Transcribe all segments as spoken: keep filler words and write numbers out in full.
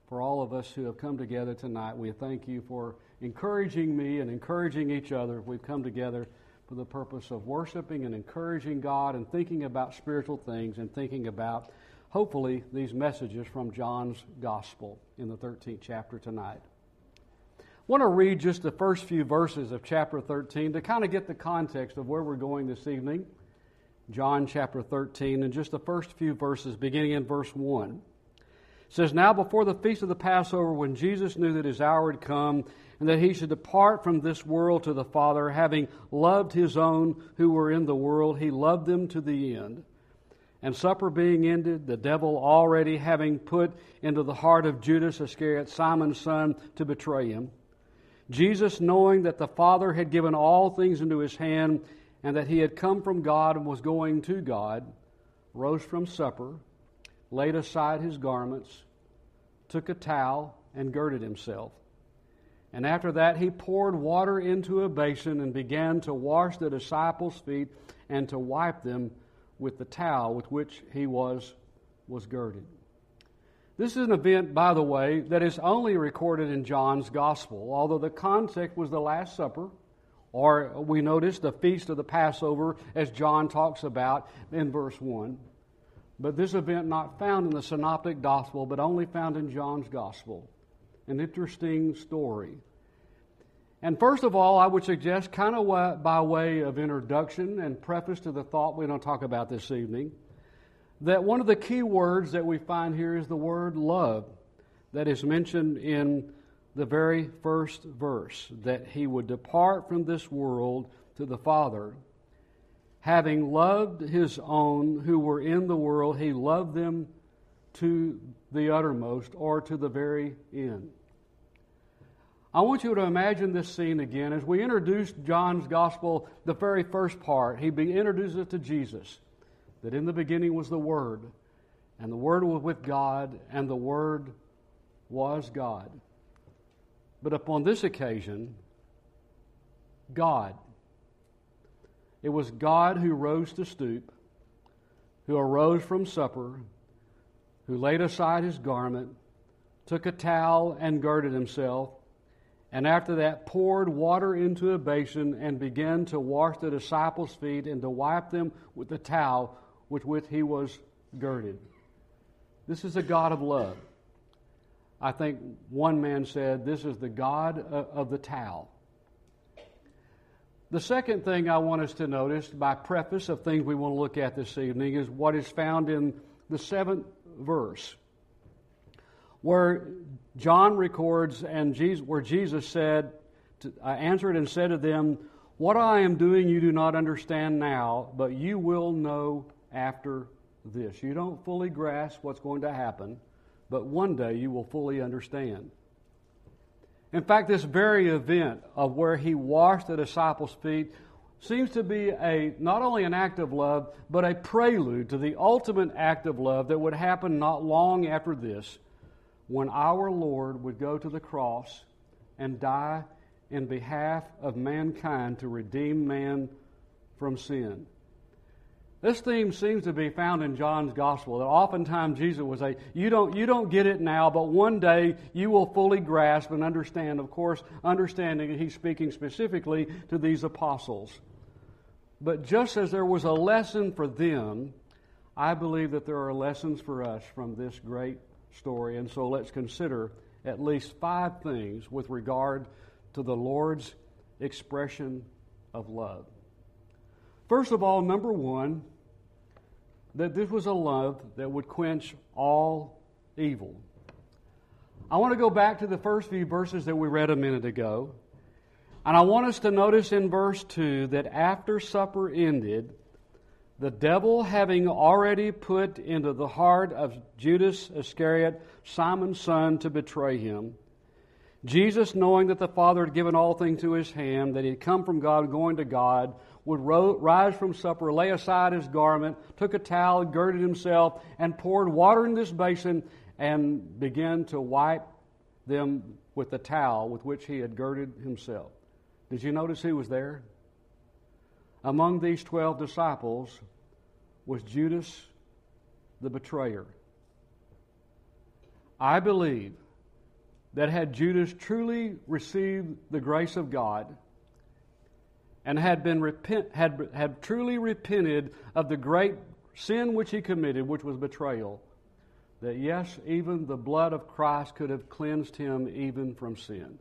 for all of us who have come together tonight. We thank you for encouraging me and encouraging each other. We've come together for the purpose of worshiping and encouraging God and thinking about spiritual things and thinking about, hopefully, these messages from John's Gospel in the thirteenth chapter tonight. I want to read just the first few verses of chapter thirteen to kind of get the context of where we're going this evening. John chapter thirteen, and just the first few verses, beginning in verse one. It says, "Now before the feast of the Passover, when Jesus knew that his hour had come, and that he should depart from this world to the Father, having loved his own who were in the world, he loved them to the end. And supper being ended, the devil already having put into the heart of Judas Iscariot, Simon's son, to betray him. Jesus, knowing that the Father had given all things into his hand, and that he had come from God and was going to God, rose from supper, laid aside his garments, took a towel, and girded himself. And after that he poured water into a basin and began to wash the disciples' feet and to wipe them with the towel with which he was, was girded." This is an event, by the way, that is only recorded in John's Gospel, although the context was the Last Supper, or we notice the Feast of the Passover, as John talks about in verse one. But this event not found in the Synoptic Gospel, but only found in John's Gospel. An interesting story. And first of all, I would suggest, kind of by way of introduction and preface to the thought we're going to talk about this evening, that one of the key words that we find here is the word love that is mentioned in the very first verse, that he would depart from this world to the Father. Having loved his own who were in the world, he loved them to the uttermost, or to the very end. I want you to imagine this scene again. As we introduced John's Gospel, the very first part, he introduces it to Jesus, that in the beginning was the Word, and the Word was with God, and the Word was God. But upon this occasion, God. It was God who rose to stoop, who arose from supper, who laid aside his garment, took a towel and girded himself, and after that poured water into a basin and began to wash the disciples' feet and to wipe them with the towel with which he was girded. This is a God of love. I think one man said, this is the God of the towel. The second thing I want us to notice, by preface of things we want to look at this evening, is what is found in the seventh verse, where John records, and Jesus, where Jesus said, to, uh, answered and said to them, "What I am doing you do not understand now, but you will know after this." You don't fully grasp what's going to happen, but one day you will fully understand. In fact, this very event of where he washed the disciples' feet seems to be a not only an act of love, but a prelude to the ultimate act of love that would happen not long after this, when our Lord would go to the cross and die in behalf of mankind to redeem man from sin. This theme seems to be found in John's Gospel, that oftentimes Jesus would say, you don't, you don't get it now, but one day you will fully grasp and understand. Of course, understanding, he's speaking specifically to these apostles. But just as there was a lesson for them, I believe that there are lessons for us from this great story. And so let's consider at least five things with regard to the Lord's expression of love. First of all, number one, that this was a love that would quench all evil. I want to go back to the first few verses that we read a minute ago. And I want us to notice in verse two that after supper ended, the devil having already put into the heart of Judas Iscariot, Simon's son, to betray him, Jesus, knowing that the Father had given all things to his hand, that he had come from God, going to God, would ro- rise from supper, lay aside his garment, took a towel, girded himself, and poured water in this basin, and began to wipe them with the towel with which he had girded himself. Did you notice who was there? Among these twelve disciples was Judas the betrayer. I believe that had Judas truly received the grace of God and had been repent, had, had truly repented of the great sin which he committed, which was betrayal, that yes, even the blood of Christ could have cleansed him even from sin.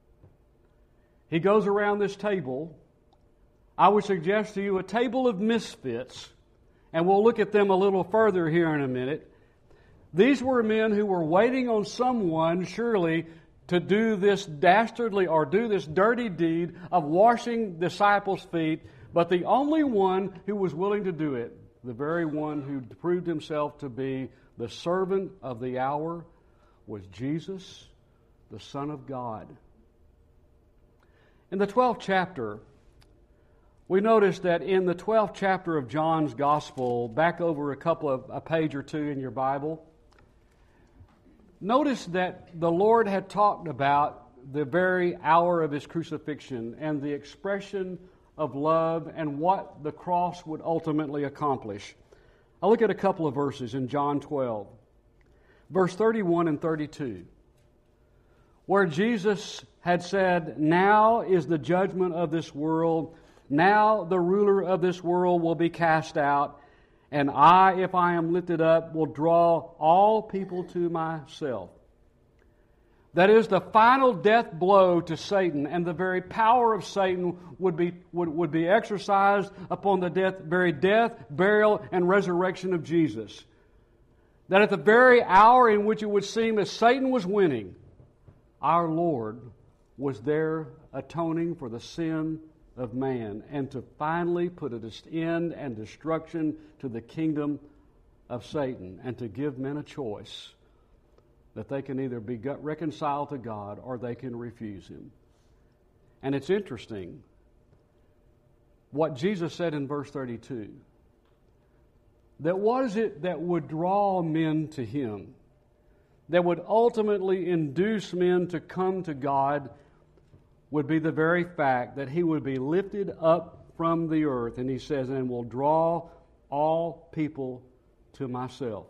He goes around this table. I would suggest to you a table of misfits, and we'll look at them a little further here in a minute. These were men who were waiting on someone, surely, to do this dastardly or do this dirty deed of washing disciples' feet, but the only one who was willing to do it, the very one who proved himself to be the servant of the hour, was Jesus, the Son of God. In the twelfth chapter, we notice that in the twelfth chapter of John's Gospel, back over a couple of a page or two in your Bible, notice that the Lord had talked about the very hour of His crucifixion and the expression of love and what the cross would ultimately accomplish. I'll look at a couple of verses in John twelve, verse thirty-one and thirty-two, where Jesus had said, "Now is the judgment of this world. Now the ruler of this world will be cast out, and I, if I am lifted up, will draw all people to myself." That is, the final death blow to Satan, and the very power of Satan would be would, would be exercised upon the death, very death, burial, and resurrection of Jesus. That at the very hour in which it would seem as Satan was winning, our Lord was there atoning for the sin of man, and to finally put an end and destruction to the kingdom of Satan, and to give men a choice that they can either be reconciled to God or they can refuse Him. And it's interesting what Jesus said in verse thirty-two, that what is it that would draw men to Him, that would ultimately induce men to come to God, would be the very fact that He would be lifted up from the earth, and He says, "and will draw all people to myself."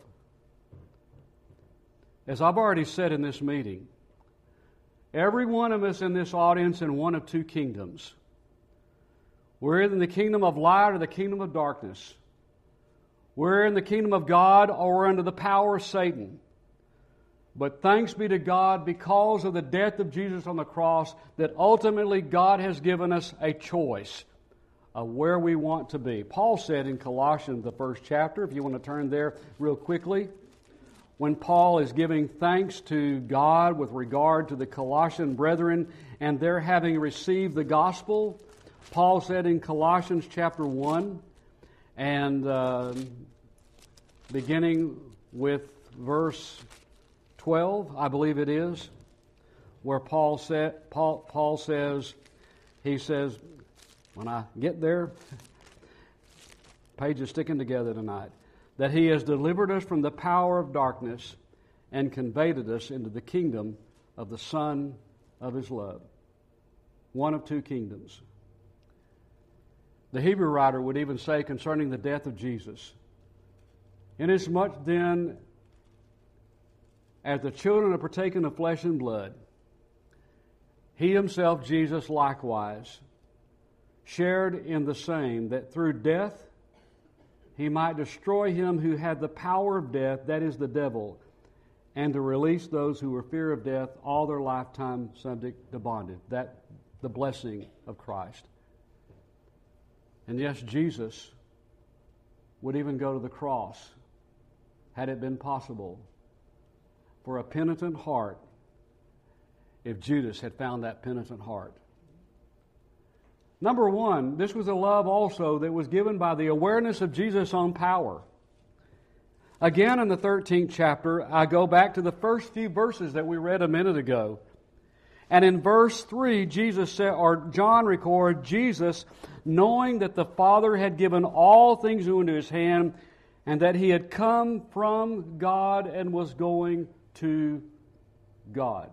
As I've already said in this meeting, every one of us in this audience in one of two kingdoms. We're in the kingdom of light or the kingdom of darkness. We're in the kingdom of God or we're under the power of Satan. But thanks be to God, because of the death of Jesus on the cross, that ultimately God has given us a choice of where we want to be. Paul said in Colossians, the first chapter, if you want to turn there real quickly, when Paul is giving thanks to God with regard to the Colossian brethren and their having received the gospel, Paul said in Colossians chapter one, and uh, beginning with verse twelve, I believe it is, where Paul said, Paul, Paul says, he says, when I get there, page is sticking together tonight, that He has delivered us from the power of darkness and conveyed us into the kingdom of the Son of His love. One of two kingdoms. The Hebrew writer would even say concerning the death of Jesus, "Inasmuch then as the children are partaken of flesh and blood, He Himself, Jesus, likewise, shared in the same, that through death He might destroy him who had the power of death, that is the devil, and to release those who were fear of death all their lifetime subject to bondage." That the blessing of Christ. And yes, Jesus would even go to the cross, had it been possible, for a penitent heart, if Judas had found that penitent heart. Number one, this was a love also that was given by the awareness of Jesus' own power. Again, in the thirteenth chapter, I go back to the first few verses that we read a minute ago. And in verse three, Jesus said, or John records, Jesus, knowing that the Father had given all things into His hand, and that He had come from God and was going to God.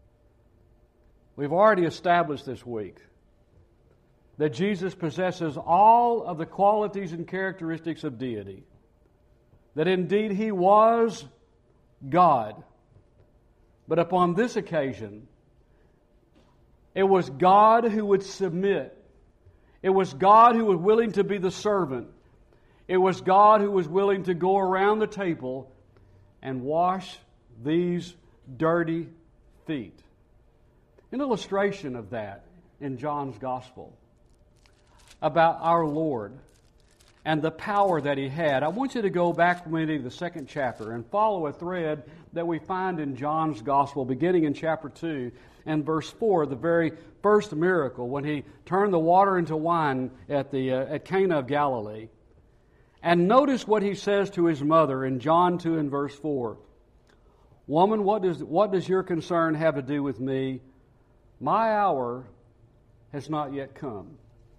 We've already established this week that Jesus possesses all of the qualities and characteristics of deity. That indeed He was God. But upon this occasion, it was God who would submit. It was God who was willing to be the servant. It was God who was willing to go around the table and wash these dirty feet. An illustration of that in John's Gospel about our Lord and the power that He had. I want you to go back with me to the second chapter and follow a thread that we find in John's Gospel, beginning in chapter two and verse four, the very first miracle when He turned the water into wine at the uh, at Cana of Galilee. And notice what He says to His mother in John two and verse four. Woman, what does what does your concern have to do with me? My hour has not yet come.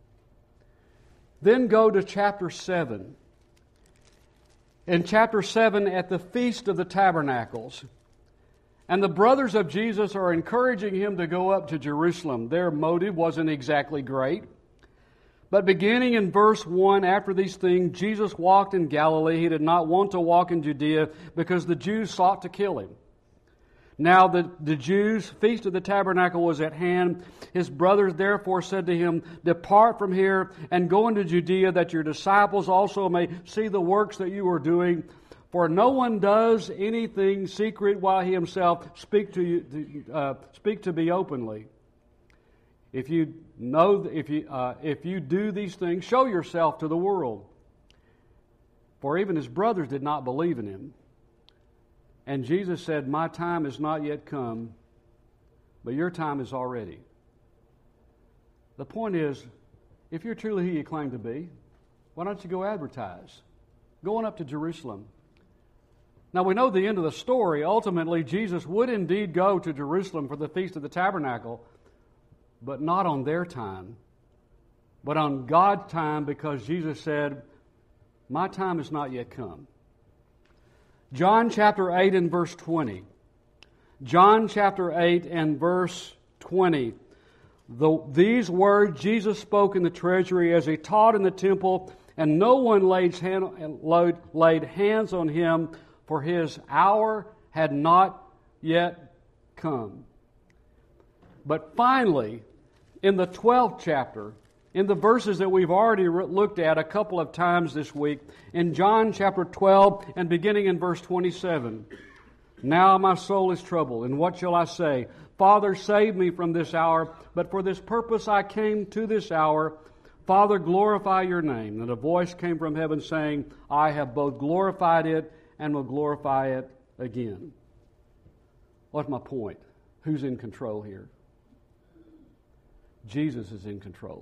Then go to chapter seven. In chapter seven, at the Feast of the Tabernacles, and the brothers of Jesus are encouraging Him to go up to Jerusalem. Their motive wasn't exactly great. But beginning in verse one, after these things, Jesus walked in Galilee. He did not want to walk in Judea because the Jews sought to kill Him. Now the, the Jews' Feast of the Tabernacle was at hand. His brothers therefore said to Him, Depart from here and go into Judea, that your disciples also may see the works that you are doing. For no one does anything secret while he himself speak to you, uh, speak to be openly. If you know, if you uh, if you do these things, show yourself to the world. For even his brothers did not believe in Him. And Jesus said, My time is not yet come, but your time is already. The point is, if you're truly who you claim to be, why don't you go advertise? Going up to Jerusalem. Now we know the end of the story. Ultimately, Jesus would indeed go to Jerusalem for the Feast of the Tabernacle, but not on their time, but on God's time, because Jesus said, My time has not yet come. John chapter eight and verse twenty. John chapter eight and verse twenty. The, these words Jesus spoke in the treasury as He taught in the temple, and no one laid, hand, laid hands on Him, for His hour had not yet come. But finally, in the twelfth chapter, in the verses that we've already looked at a couple of times this week, in John chapter twelve and beginning in verse twenty-seven, Now my soul is troubled, and what shall I say? Father, save me from this hour, but for this purpose I came to this hour. Father, glorify your name. And a voice came from heaven saying, I have both glorified it and will glorify it again. What's my point? Who's in control here? Jesus is in control.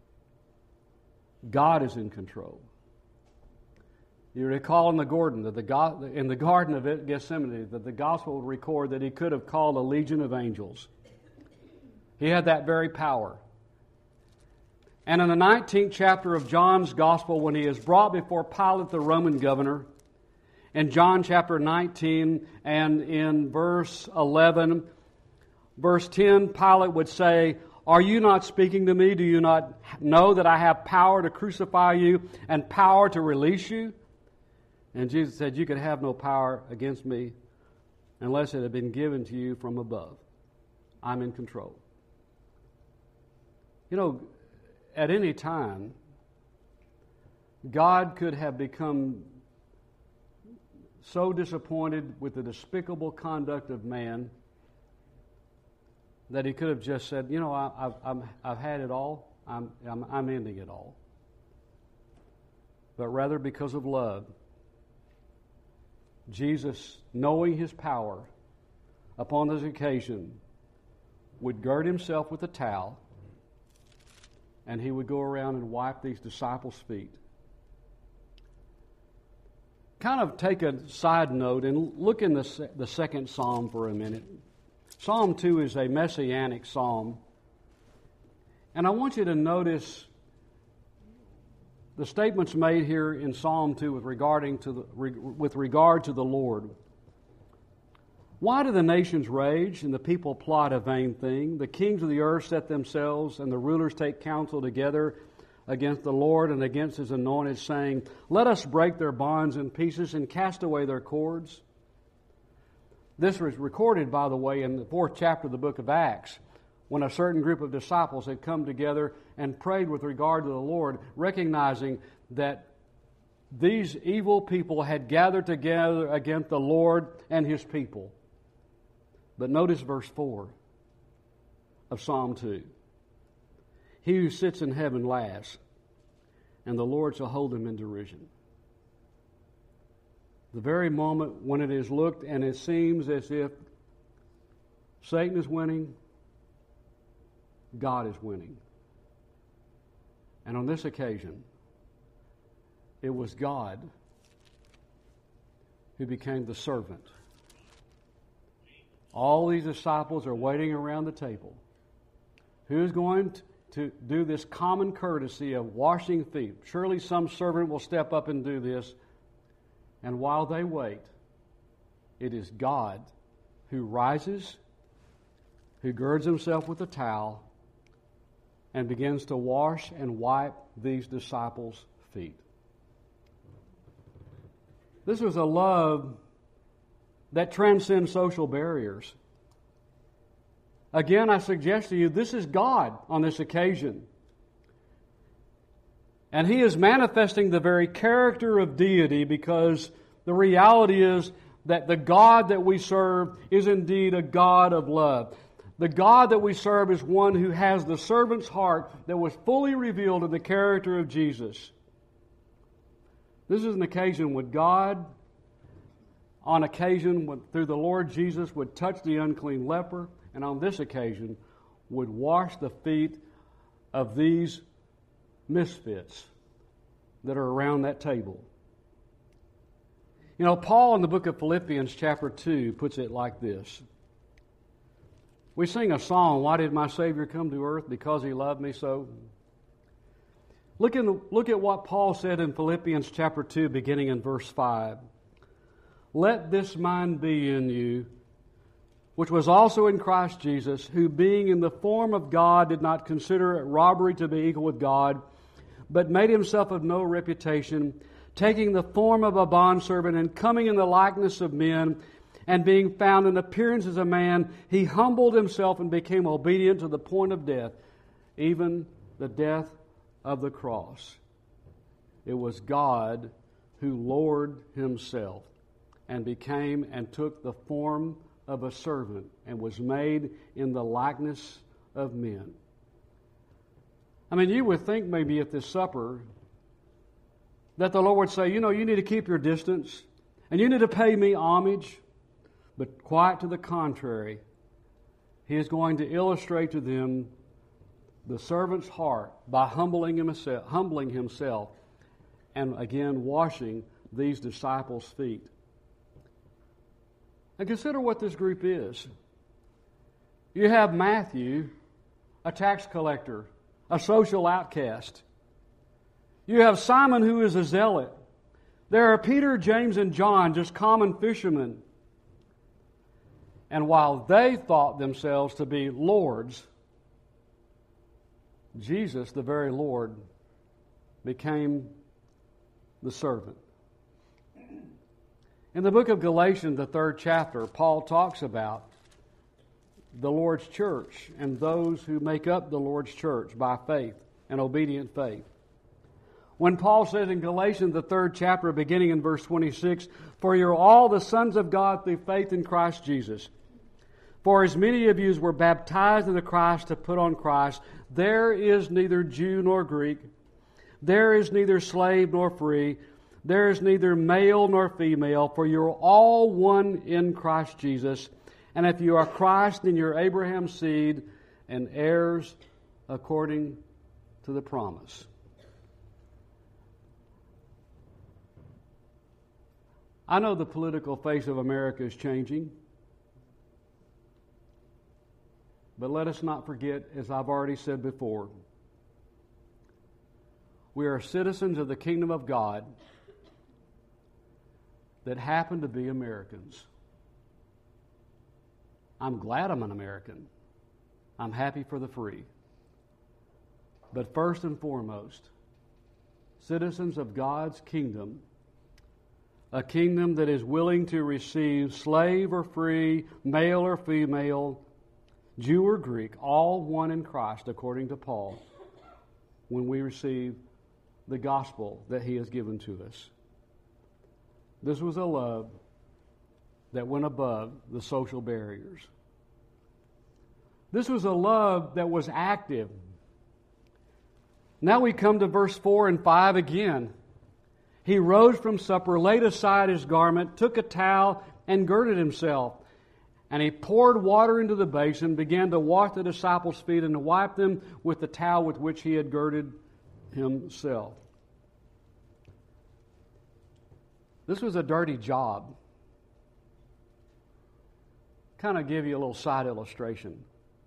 God is in control. You recall in the garden that the in the Garden of Gethsemane that the Gospel would record that He could have called a legion of angels. He had that very power. And in the nineteenth chapter of John's Gospel, when He is brought before Pilate, the Roman governor, in John chapter nineteen and in verse eleven, verse ten, Pilate would say, Are you not speaking to me? Do you not know that I have power to crucify you and power to release you? And Jesus said, You could have no power against me unless it had been given to you from above. I'm in control. You know, at any time, God could have become so disappointed with the despicable conduct of man that He could have just said, you know, I, I've, I'm, I've had it all. I'm, I'm, I'm ending it all. But rather, because of love, Jesus, knowing His power, upon this occasion, would gird Himself with a towel, and He would go around and wipe these disciples' feet. Kind of take a side note and look in the, the second Psalm for a minute. Psalm two is a messianic psalm. And I want you to notice the statements made here in Psalm two with, regarding to the, with regard to the Lord. Why do the nations rage and the people plot a vain thing? The kings of the earth set themselves and the rulers take counsel together against the Lord and against His anointed, saying, Let us break their bonds in pieces and cast away their cords. This was recorded, by the way, in the fourth chapter of the book of Acts, when a certain group of disciples had come together and prayed with regard to the Lord, recognizing that these evil people had gathered together against the Lord and His people. But notice verse four of Psalm two. He who sits in heaven laughs, and the Lord shall hold him in derision. The very moment when it is looked and it seems as if Satan is winning, God is winning. And on this occasion, it was God who became the servant. All these disciples are waiting around the table. Who's going to do this common courtesy of washing feet? Surely some servant will step up and do this. And while they wait, it is God who rises, who girds himself with a towel, and begins to wash and wipe these disciples' feet. This was a love that transcends social barriers. Again, I suggest to you, this is God on this occasion. And He is manifesting the very character of deity, because the reality is that the God that we serve is indeed a God of love. The God that we serve is one who has the servant's heart that was fully revealed in the character of Jesus. This is an occasion when God, on occasion when, through the Lord Jesus, would touch the unclean leper, and on this occasion would wash the feet of these misfits that are around that table. You know, Paul in the book of Philippians chapter two puts it like this. We sing a song, "Why did my Savior come to earth? Because He loved me so." Look, in the, look at what Paul said in Philippians chapter two, beginning in verse five. "Let this mind be in you, which was also in Christ Jesus, who being in the form of God did not consider it robbery to be equal with God, but made Himself of no reputation, taking the form of a bondservant and coming in the likeness of men, and being found in appearance as a man, He humbled Himself and became obedient to the point of death, even the death of the cross." It was God who lowered Himself and became and took the form of a servant and was made in the likeness of men. I mean, you would think maybe at this supper that the Lord would say, you know, you need to keep your distance and you need to pay me homage. But quite to the contrary, He is going to illustrate to them the servant's heart by humbling himself, humbling himself and again washing these disciples' feet. And consider what this group is. You have Matthew, a tax collector, a social outcast. You have Simon, who is a zealot. There are Peter, James, and John, just common fishermen. And while they thought themselves to be lords, Jesus, the very Lord, became the servant. In the book of Galatians, the third chapter, Paul talks about the Lord's church and those who make up the Lord's church by faith and obedient faith. When Paul says in Galatians, the third chapter, beginning in verse twenty-six, "For you're all the sons of God through faith in Christ Jesus. For as many of you as were baptized into Christ to put on Christ, there is neither Jew nor Greek, there is neither slave nor free, there is neither male nor female, for you're all one in Christ Jesus. And if you are Christ, then you're Abraham's seed and heirs according to the promise." I know the political face of America is changing. But let us not forget, as I've already said before, we are citizens of the kingdom of God that happen to be Americans. I'm glad I'm an American. I'm happy for the free. But first and foremost, citizens of God's kingdom a kingdom that is willing to receive slave or free, male or female, Jew or Greek, all one in Christ, according to Paul, when we receive the gospel that He has given to us. This was a love that went above the social barriers. This was a love that was active. Now we come to verse four and five again. He rose from supper, laid aside his garment, took a towel, and girded himself. And he poured water into the basin, began to wash the disciples' feet, and to wipe them with the towel with which he had girded himself. This was a dirty job. Kind of give you a little side illustration.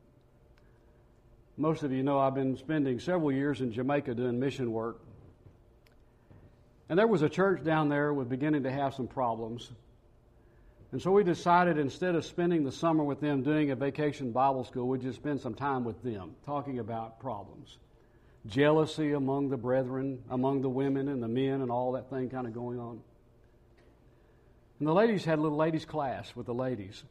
Most of you know I've been spending several years in Jamaica doing mission work. And there was a church down there was beginning to have some problems. And so we decided instead of spending the summer with them doing a vacation Bible school, we'd just spend some time with them talking about problems. Jealousy among the brethren, among the women and the men and all that thing kind of going on. And the ladies had a little ladies' class with the ladies.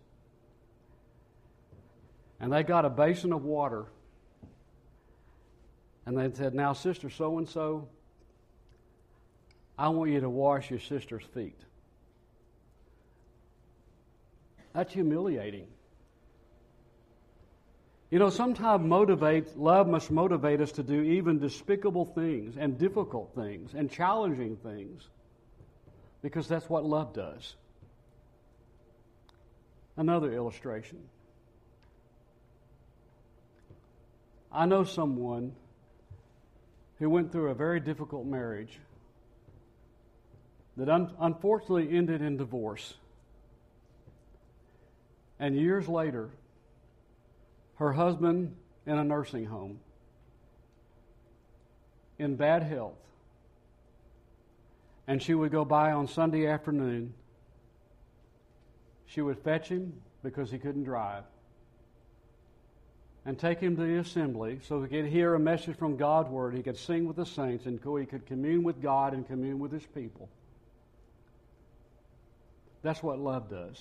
And they got a basin of water. And they said, now, Sister so-and-so, I want you to wash your sister's feet. That's humiliating. You know, sometimes motivate, love must motivate us to do even despicable things and difficult things and challenging things, because that's what love does. Another illustration. I know someone who went through a very difficult marriage that un- unfortunately ended in divorce. And years later, her husband in a nursing home, in bad health. And she would go by on Sunday afternoon. She would fetch him because he couldn't drive, and take him to the assembly so he could hear a message from God's Word. He could sing with the saints, and he could commune with God and commune with His people. That's what love does.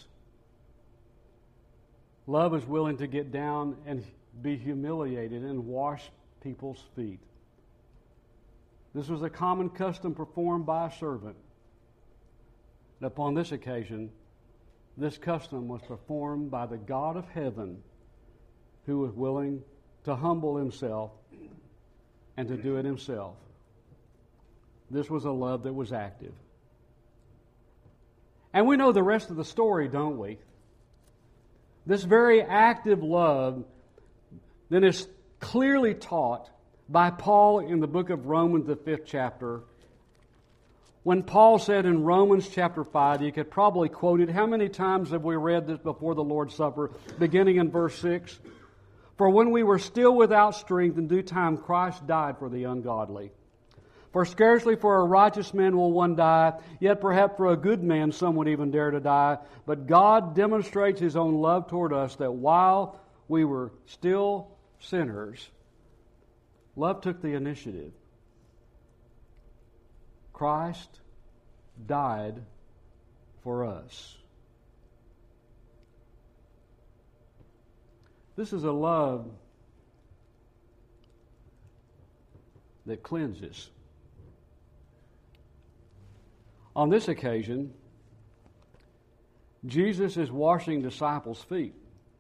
Love is willing to get down and be humiliated and wash people's feet. This was a common custom performed by a servant. And upon this occasion, this custom was performed by the God of heaven, who was willing to humble Himself and to do it Himself. This was a love that was active. And we know the rest of the story, don't we? This very active love then is clearly taught by Paul in the book of Romans, the fifth chapter. When Paul said in Romans chapter five, you could probably quote it. How many times have we read this before the Lord's Supper, beginning in verse six? For when we were still without strength, in due time Christ died for the ungodly. For scarcely for a righteous man will one die, yet perhaps for a good man some would even dare to die. But God demonstrates His own love toward us, that while we were still sinners, love took the initiative. Christ died for us. This is a love that cleanses. On this occasion, Jesus is washing disciples' feet.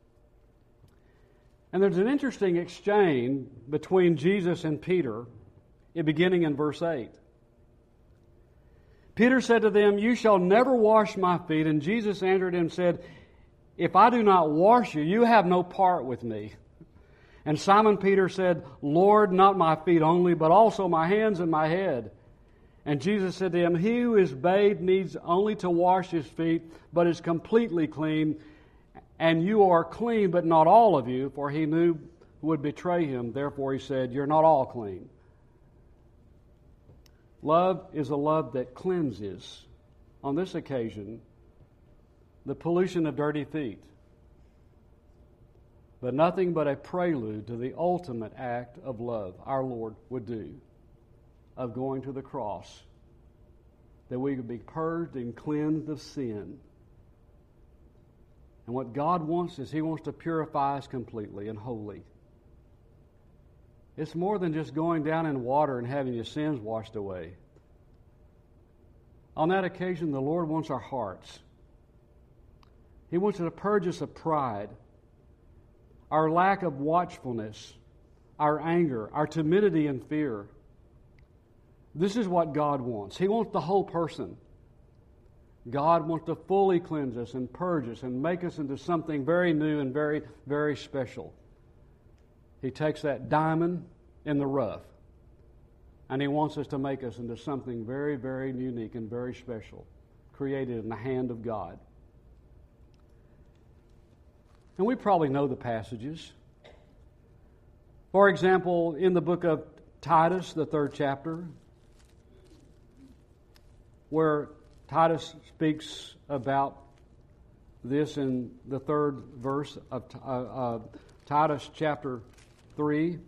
And there's an interesting exchange between Jesus and Peter, beginning in verse eight. Peter said to them, "You shall never wash my feet." And Jesus answered him and said, "If I do not wash you, you have no part with me." And Simon Peter said, "Lord, not my feet only, but also my hands and my head." And Jesus said to him, "He who is bathed needs only to wash his feet, but is completely clean. And you are clean, but not all of you," for he knew who would betray him. Therefore he said, "You're not all clean." Love is a love that cleanses. On this occasion, the pollution of dirty feet, but nothing but a prelude to the ultimate act of love our Lord would do, of going to the cross that we could be purged and cleansed of sin. And what God wants is He wants to purify us completely and wholly. It's more than just going down in water and having your sins washed away. On that occasion, the Lord wants our hearts. He wants to purge us of pride, our lack of watchfulness, our anger, our timidity and fear. This is what God wants. He wants the whole person. God wants to fully cleanse us and purge us and make us into something very new and very, very special. He takes that diamond in the rough and He wants us to make us into something very, very unique and very special, created in the hand of God. And we probably know the passages. For example, in the book of Titus, the third chapter, where Titus speaks about this in the third verse of uh, uh, Titus chapter three.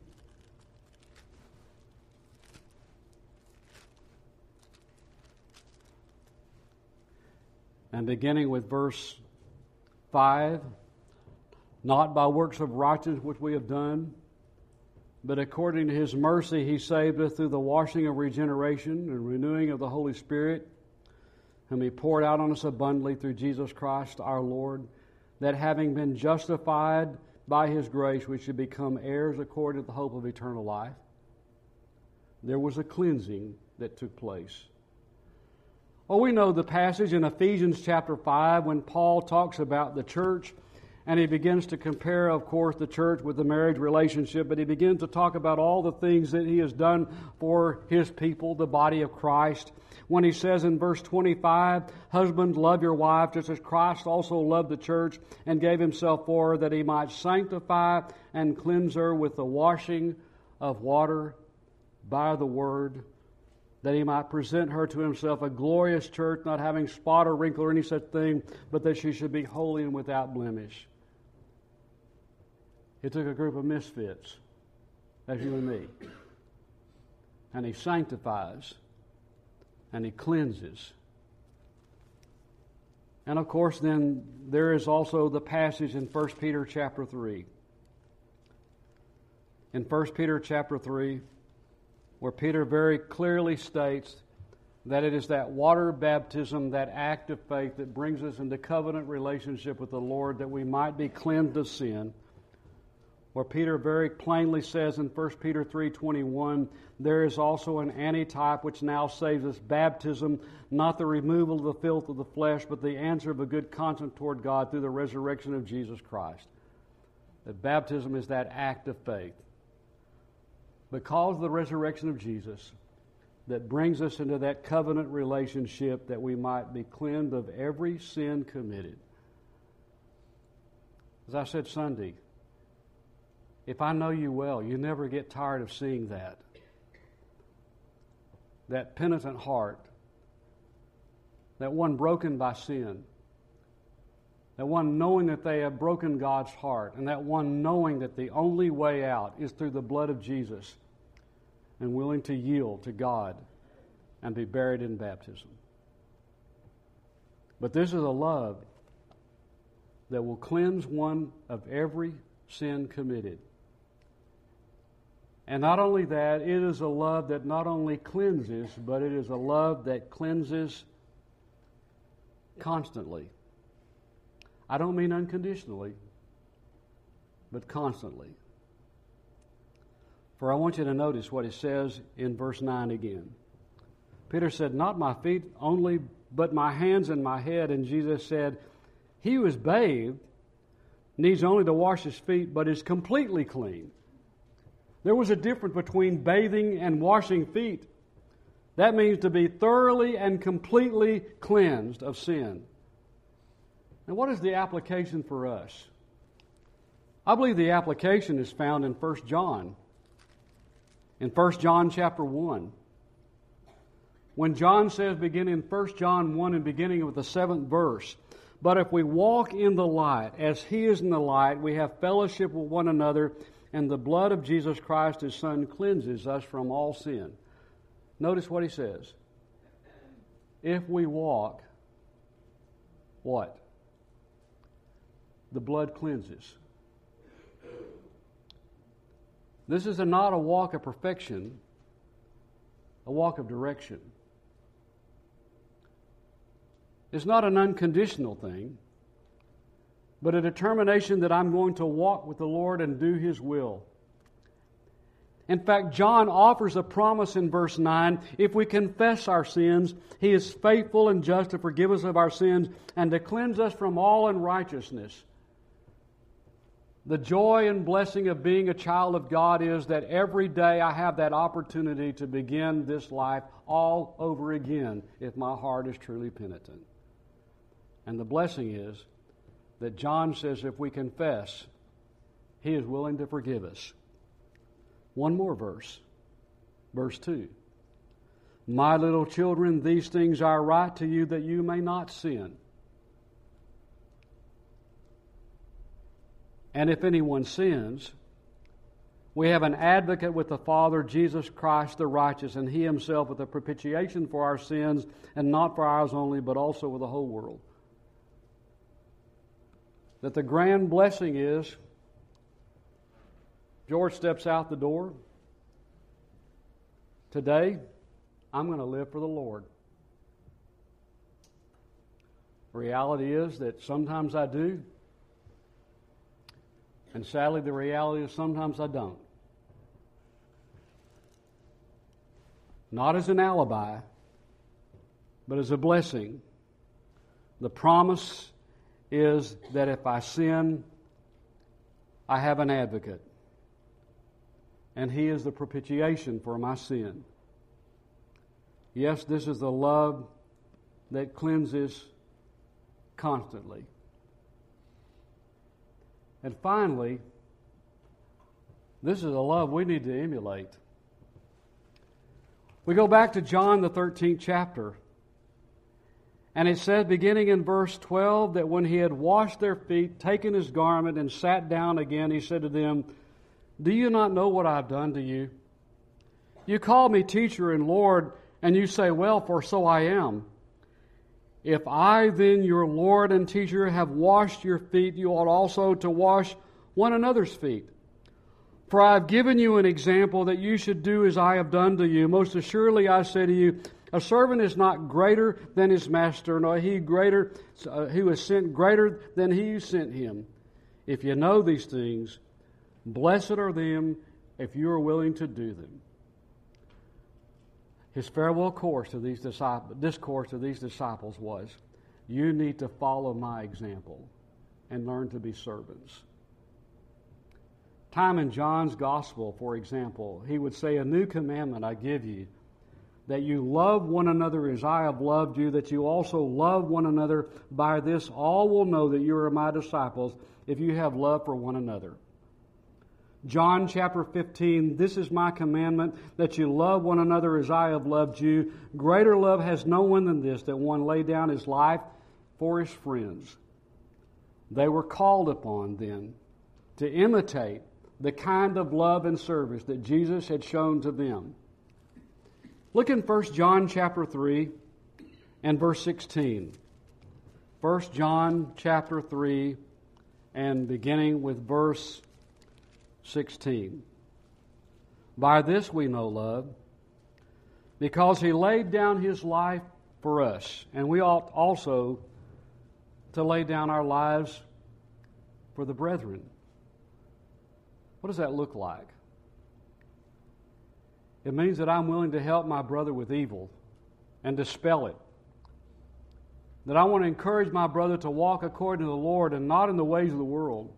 And beginning with verse five, not by works of righteousness which we have done, but according to His mercy He saved us through the washing of regeneration and renewing of the Holy Spirit, whom He poured out on us abundantly through Jesus Christ our Lord, that having been justified by His grace, we should become heirs according to the hope of eternal life. There was a cleansing that took place. Well, we know the passage in Ephesians chapter five when Paul talks about the church, and he begins to compare, of course, the church with the marriage relationship, but he begins to talk about all the things that he has done for his people, the body of Christ. When he says in verse twenty-five, "Husbands, love your wife, just as Christ also loved the church and gave Himself for her, that He might sanctify and cleanse her with the washing of water by the word, that He might present her to Himself a glorious church, not having spot or wrinkle or any such thing, but that she should be holy and without blemish." He took a group of misfits, as you and me, and He sanctifies and He cleanses. And of course, then there is also the passage in First Peter chapter three. In First Peter chapter three, where Peter very clearly states that it is that water baptism, that act of faith that brings us into covenant relationship with the Lord, that we might be cleansed of sin. Where Peter very plainly says in First Peter three twenty-one, there is also an antitype which now saves us, baptism, not the removal of the filth of the flesh, but the answer of a good conscience toward God through the resurrection of Jesus Christ. That baptism is that act of faith. Because of the resurrection of Jesus, that brings us into that covenant relationship that we might be cleansed of every sin committed. As I said Sunday, if I know you well, you never get tired of seeing that. That penitent heart, that one broken by sin, that one knowing that they have broken God's heart, and that one knowing that the only way out is through the blood of Jesus, and willing to yield to God and be buried in baptism. But this is a love that will cleanse one of every sin committed. And not only that, it is a love that not only cleanses, but it is a love that cleanses constantly. I don't mean unconditionally, but constantly. For I want you to notice what it says in verse nine again. Peter said, "Not my feet only, but my hands and my head." And Jesus said, "He who is bathed needs only to wash his feet, but is completely clean." There was a difference between bathing and washing feet. That means to be thoroughly and completely cleansed of sin. And what is the application for us? I believe the application is found in First John. In First John chapter one. When John says, beginning in First John one and beginning with the seventh verse, "But if we walk in the light, as He is in the light, we have fellowship with one another, and the blood of Jesus Christ, His Son, cleanses us from all sin." Notice what he says. if we walk, what? The blood cleanses. This is a, not a walk of perfection, a walk of direction. It's not an unconditional thing, but a determination that I'm going to walk with the Lord and do His will. In fact, John offers a promise in verse nine. If we confess our sins, He is faithful and just to forgive us of our sins and to cleanse us from all unrighteousness. The joy and blessing of being a child of God is that every day I have that opportunity to begin this life all over again if my heart is truly penitent. And the blessing is that John says if we confess, He is willing to forgive us. One more verse, verse two. My little children, these things I write to you that you may not sin. And if anyone sins, we have an advocate with the Father, Jesus Christ the righteous, and He Himself with a propitiation for our sins, and not for ours only, but also with the whole world. That the grand blessing is, George steps out the door. Today, I'm going to live for the Lord. The reality is that sometimes I do, and sadly the reality is sometimes I don't. Not as an alibi, but as a blessing. The promise is that if I sin, I have an advocate. And He is the propitiation for my sin. Yes, this is the love that cleanses constantly. And finally, this is a love we need to emulate. We go back to John, the thirteenth chapter. And it said, beginning in verse twelve, that when He had washed their feet, taken His garment, and sat down again, He said to them, do you not know what I have done to you? You call me teacher and Lord, and you say, well, for so I am. If I then, your Lord and teacher, have washed your feet, you ought also to wash one another's feet. For I have given you an example that you should do as I have done to you. Most assuredly I say to you, a servant is not greater than his master, nor he greater uh, who is sent greater than he who sent him. If you know these things, blessed are them if you are willing to do them. His farewell course to these disciples, discourse to these disciples was, you need to follow my example and learn to be servants. Time in John's Gospel, for example, he would say, a new commandment I give you, that you love one another as I have loved you, that you also love one another. By this all will know that you are my disciples, if you have love for one another. John chapter fifteen, this is my commandment, that you love one another as I have loved you. Greater love has no one than this, that one lay down his life for his friends. They were called upon then to imitate the kind of love and service that Jesus had shown to them. Look in First John chapter three and verse sixteen. First John chapter three and beginning with verse sixteen. By this we know love, because He laid down His life for us, and we ought also to lay down our lives for the brethren. What does that look like? It means that I'm willing to help my brother with evil and dispel it. That I want to encourage my brother to walk according to the Lord and not in the ways of the world.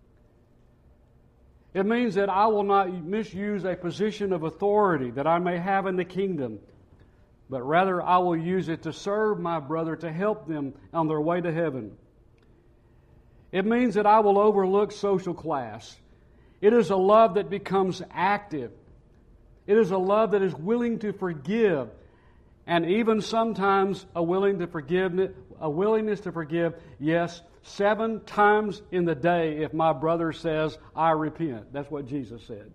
It means that I will not misuse a position of authority that I may have in the kingdom, but rather I will use it to serve my brother, to help them on their way to heaven. It means that I will overlook social class. It is a love that becomes active. It is a love that is willing to forgive, and even sometimes a willing to forgive, a willingness to forgive, yes, seven times in the day if my brother says, I repent. That's what Jesus said.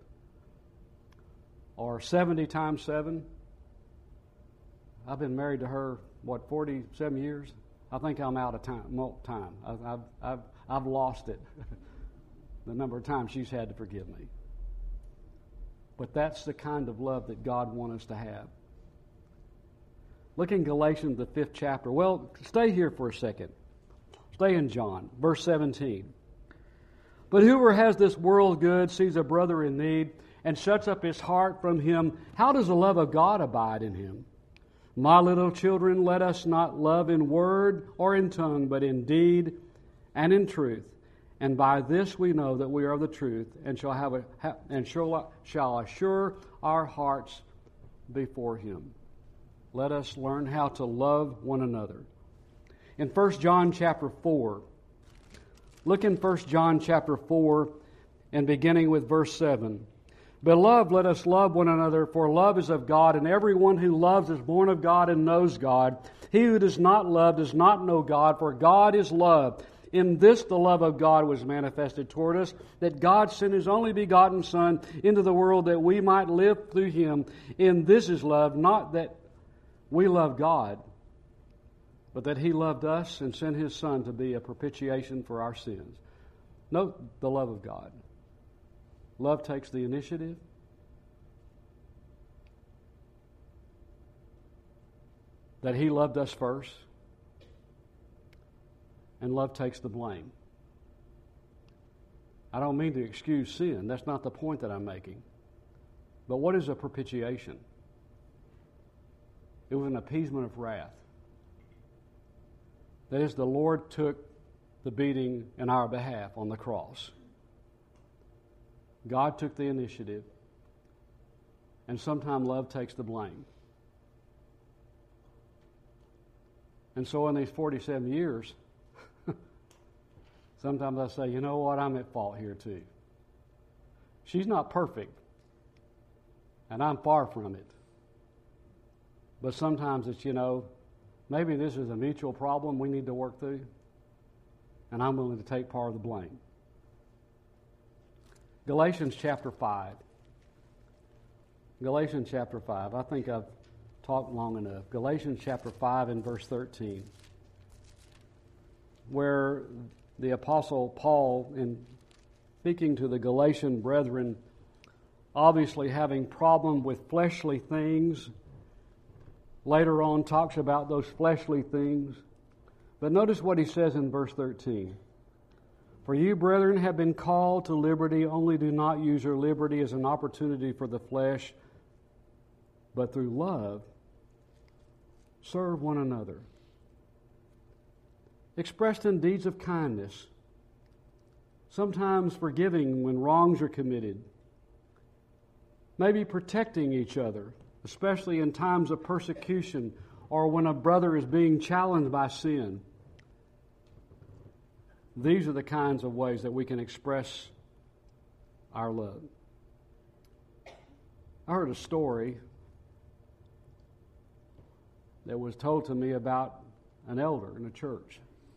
Or seventy times seven. I've been married to her what, forty-seven years? I think I'm out of time. More time. I've, I've, I've, I've lost it. The number of times she's had to forgive me. But that's the kind of love that God wants us to have. Look in Galatians, the fifth chapter. Well, stay here for a second. Stay in John, verse seventeen. But whoever has this world's good sees a brother in need and shuts up his heart from him. How does the love of God abide in him? My little children, let us not love in word or in tongue, but in deed and in truth. And by this we know that we are of the truth, and shall have a, ha, and shall, shall assure our hearts before Him. Let us learn how to love one another. In First John chapter four, look in First John chapter four, and beginning with verse seven. Beloved, let us love one another, for love is of God, and everyone who loves is born of God and knows God. He who does not love does not know God, for God is love. In this the love of God was manifested toward us, that God sent His only begotten Son into the world that we might live through Him. In this is love, not that we love God, but that He loved us and sent His Son to be a propitiation for our sins. Note the love of God. Love takes the initiative. That He loved us first. And love takes the blame. I don't mean to excuse sin. That's not the point that I'm making. But what is a propitiation? It was an appeasement of wrath. That is, the Lord took the beating in our behalf on the cross. God took the initiative. And sometimes love takes the blame. And so in these forty-seven years, sometimes I say, you know what, I'm at fault here too. She's not perfect, and I'm far from it. But sometimes it's, you know, maybe this is a mutual problem we need to work through, and I'm willing to take part of the blame. Galatians chapter five. Galatians chapter five. I think I've talked long enough. Galatians chapter five and verse thirteen, where the Apostle Paul, in speaking to the Galatian brethren, obviously having problem with fleshly things, later on talks about those fleshly things. But notice what he says in verse thirteen. For you, brethren, have been called to liberty, only do not use your liberty as an opportunity for the flesh, but through love, serve one another. Expressed in deeds of kindness, sometimes forgiving when wrongs are committed, maybe protecting each other, especially in times of persecution or when a brother is being challenged by sin. These are the kinds of ways that we can express our love. I heard a story that was told to me about an elder in a church.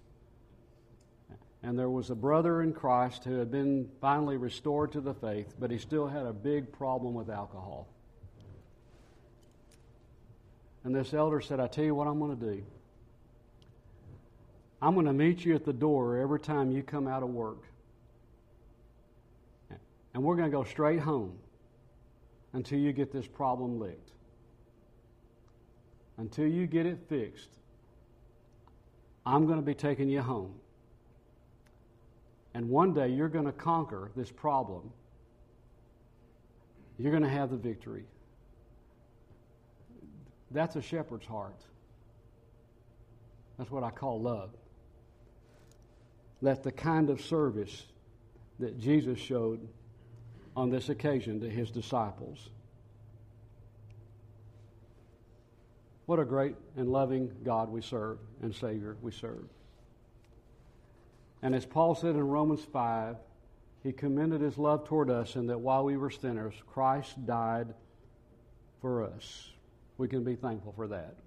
And there was a brother in Christ who had been finally restored to the faith, but he still had a big problem with alcohol. And this elder said, I tell you what I'm going to do. I'm going to meet you at the door every time you come out of work. And we're going to go straight home until you get this problem licked. Until you get it fixed, I'm going to be taking you home. And one day you're going to conquer this problem. You're going to have the victory. That's a shepherd's heart. That's what I call love. That's the kind of service that Jesus showed on this occasion to His disciples. What a great and loving God we serve and Savior we serve. And as Paul said in Romans five, He commended His love toward us in that while we were sinners, Christ died for us. We can be thankful for that.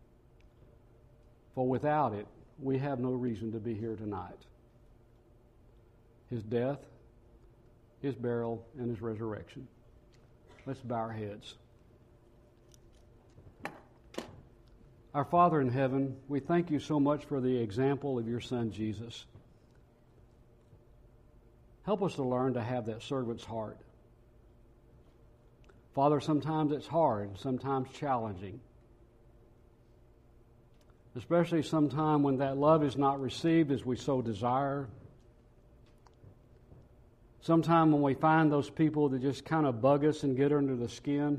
For without it, we have no reason to be here tonight. His death, His burial, and His resurrection. Let's bow our heads. Our Father in heaven, we thank you so much for the example of your Son, Jesus. Help us to learn to have that servant's heart. Father, sometimes it's hard, sometimes challenging. Especially sometime when that love is not received as we so desire. Sometime when we find those people that just kind of bug us and get under the skin.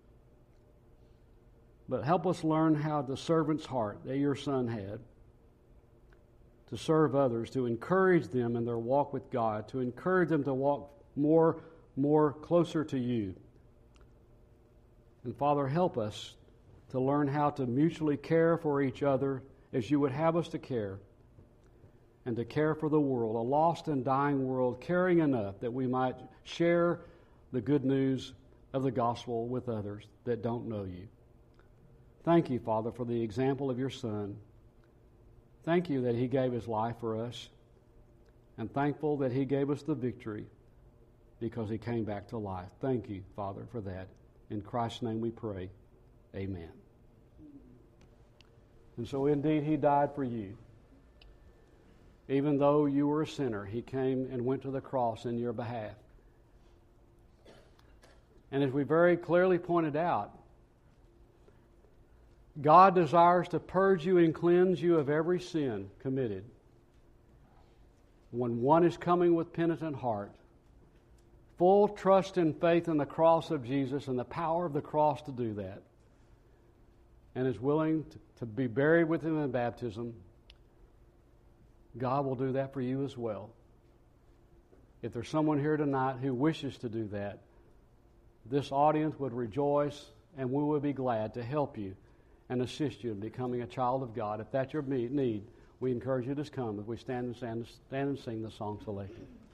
But help us learn how the servant's heart that your Son had to serve others, to encourage them in their walk with God, to encourage them to walk more, more closer to you. And Father, help us to learn how to mutually care for each other as you would have us to care, and to care for the world, a lost and dying world, caring enough that we might share the good news of the gospel with others that don't know you. Thank you, Father, for the example of your Son. Thank you that he gave his life for us, and thankful that he gave us the victory because he came back to life. Thank you, Father, for that. In Christ's name we pray. Amen. And so indeed he died for you. Even though you were a sinner, he came and went to the cross in your behalf. And as we very clearly pointed out, God desires to purge you and cleanse you of every sin committed. When one is coming with penitent heart, full trust and faith in the cross of Jesus and the power of the cross to do that, and is willing to, to be buried with him in baptism, God will do that for you as well. If there's someone here tonight who wishes to do that, this audience would rejoice, and we would be glad to help you and assist you in becoming a child of God. If that's your need, we encourage you to come as we stand and, stand, stand and sing the song selection.